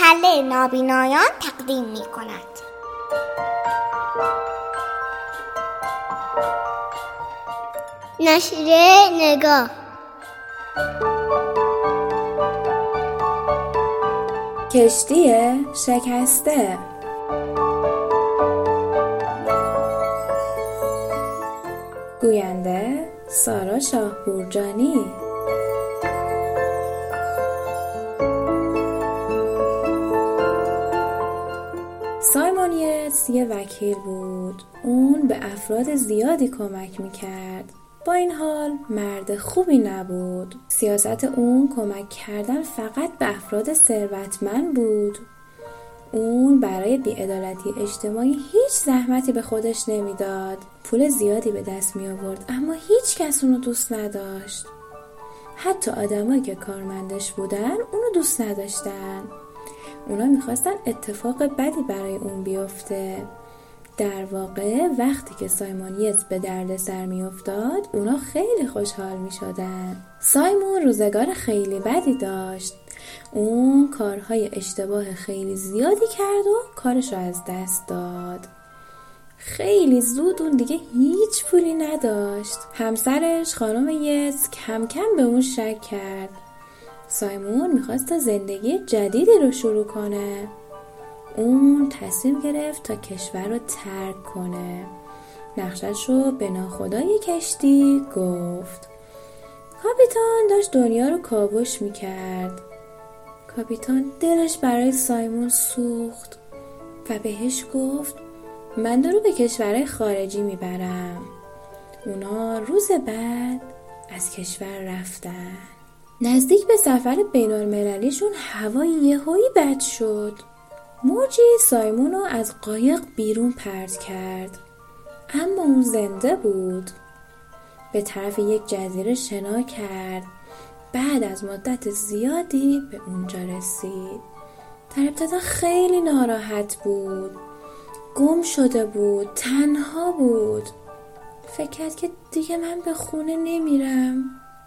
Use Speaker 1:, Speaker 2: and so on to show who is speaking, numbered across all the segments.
Speaker 1: کله نابینایان تقدیم می کند. نشریه نگاه.
Speaker 2: کشتی شکسته. گوینده سارا شاهپورجانی. سایمون یتس یه وکیل بود. اون به افراد زیادی کمک میکرد. با این حال مرد خوبی نبود. سیاست اون کمک کردن فقط به افراد ثروتمند بود. اون برای بی‌عدالتی اجتماعی هیچ زحمتی به خودش نمیداد. پول زیادی به دست می آورد اما هیچ کس اونو دوست نداشت. حتی آدمایی که کارمندش بودن اونو دوست نداشتن. اونا میخواستن اتفاق بدی برای اون بیفته. در واقع وقتی که سایمون یتس به درد سر می افتاد اونا خیلی خوشحال می شدن. سایمون روزگار خیلی بدی داشت. اون کارهای اشتباه خیلی زیادی کرد و کارش رو از دست داد. خیلی زود اون دیگه هیچ پولی نداشت. همسرش خانم یتس کم کم به اون شک کرد. سایمون میخواست تا زندگی جدیدی رو شروع کنه. اون تصمیم گرفت تا کشور رو ترک کنه. نقشش رو به ناخدای کشتی گفت. کاپیتان داشت دنیا رو کاوش میکرد. کاپیتان دلش برای سایمون سوخت و بهش گفت من رو به کشورهای خارجی میبرم. اونا روز بعد از کشور رفتن. نزدیک به سفر بین‌المللیشون هوا یهویی بد شد. موجی سایمون رو از قایق بیرون پرت کرد اما اون زنده بود. به طرف یک جزیره شنا کرد. بعد از مدت زیادی به اونجا رسید. در ابتدا خیلی ناراحت بود. گم شده بود. تنها بود. فکر کرد که دیگه من به خونه نمیرم.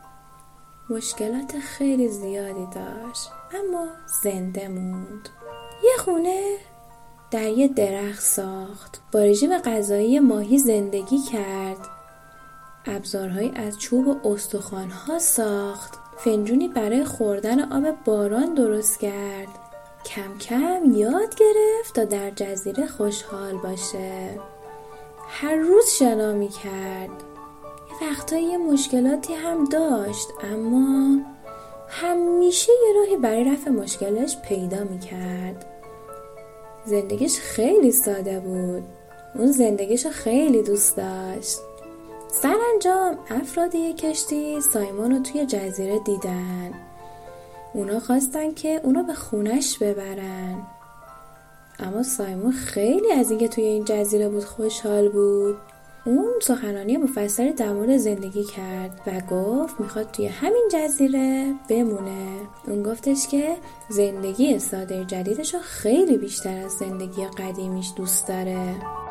Speaker 2: مشکلات خیلی زیادی داشت اما زنده موند. یه خونه در یه درخت ساخت. با رژیم غذایی ماهی زندگی کرد. ابزارهایی از چوب و استخوان‌ها ساخت. فنجونی برای خوردن آب باران درست کرد. کم کم یاد گرفت تا در جزیره خوشحال باشه. هر روز شنا می‌کرد. یه وقتایی یه مشکلاتی هم داشت اما همیشه یه راهی برای رفع مشکلش پیدا می‌کرد. زندگیش خیلی ساده بود. اون زندگیشو خیلی دوست داشت. سرانجام افراد یک کشتی سایمون رو توی جزیره دیدن. اونا خواستن که اونو به خونش ببرن. اما سایمون خیلی از اینکه توی این جزیره بود خوشحال بود. اون سخنرانی مفصلی در مورد زندگی کرد و گفت میخواد توی همین جزیره بمونه. اون گفتش که زندگی ساده جدیدشو خیلی بیشتر از زندگی قدیمیش دوست داره.